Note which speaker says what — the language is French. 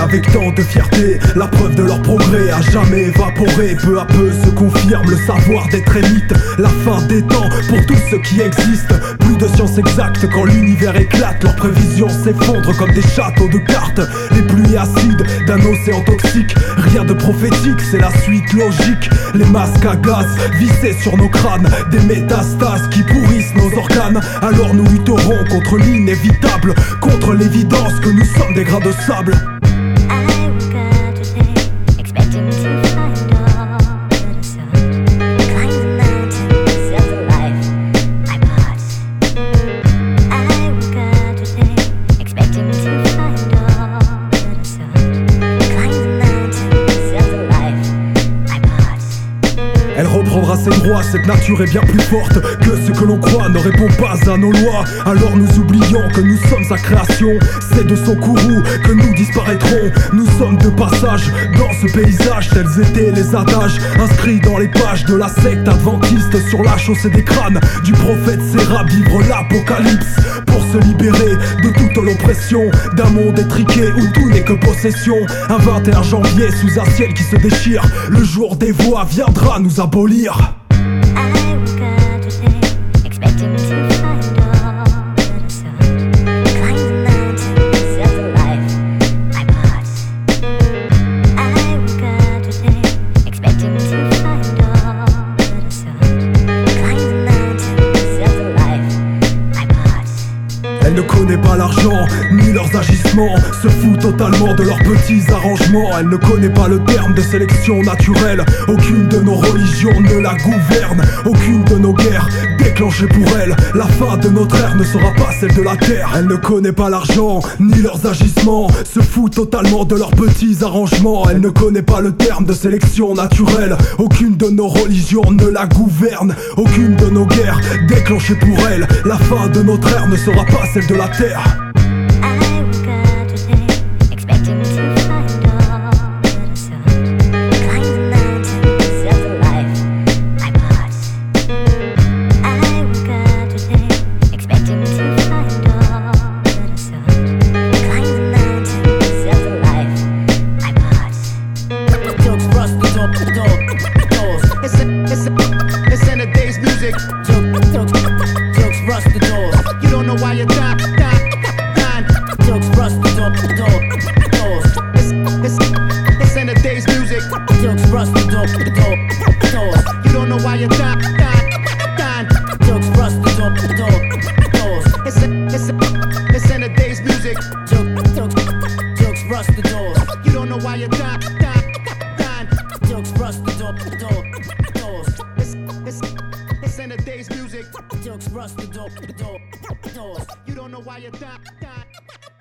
Speaker 1: avec tant de fierté. La preuve de leur progrès a jamais évaporé. Peu à peu se confirme le savoir d'être mythe. La fin des temps pour tout ce qui existe. Plus de science exacte quand l'univers éclate. Leurs prévisions s'effondrent comme des châteaux de cartes. Les pluies acides d'un océan toxique. Rien de prophétique, c'est la suite logique. Les masques à gaz vissés sur nos crânes. Des métastases qui pourrissent nos organes. Alors nous lutterons contre l'inévitable, contre l'évidence que nous sommes des grains de sable. Elle reprendra ses droits, cette nature est bien plus forte que ce que l'on croit, ne répond pas à nos lois. Alors nous oublions que nous sommes sa création. C'est de son courroux que nous disparaîtrons. Nous sommes de passage dans ce paysage. Tels étaient les adages inscrits dans les pages de la secte adventiste. Sur la chaussée des crânes du prophète Séra, vivre l'apocalypse pour se libérer de toute l'oppression d'un monde étriqué où tout n'est que possession. Un 21 janvier sous un ciel qui se déchire, le jour des voix viendra nous abolir. Elle ne connaît pas l'argent, ni leurs agissements, se fout totalement de leurs petits arrangements. Elle ne connaît pas le terme de sélection naturelle. Aucune de nos religions ne la gouverne. Aucune de nos guerres déclenchées pour elle. La fin de notre ère ne sera pas celle de la terre. Elle ne connaît pas l'argent, ni leurs agissements, se fout totalement de leurs petits arrangements. Elle ne connaît pas le terme de sélection naturelle. Aucune de nos religions ne la gouverne. Aucune de nos guerres déclenchées pour elle. La fin de notre ère ne sera pas celle de la terre.
Speaker 2: It's in a day's music. Jokes rust the doors. You don't know why you're dying. Jokes rust the doors. It's in a day's music. Jokes rust the doors. You don't know why you're dying. Jokes rust the doors. It's in a day's music. Jokes rust the doors. You don't know why you're dying. Jokes rust the doors. It's in a day's music. Jokes rust the doors. You don't know why you're dying.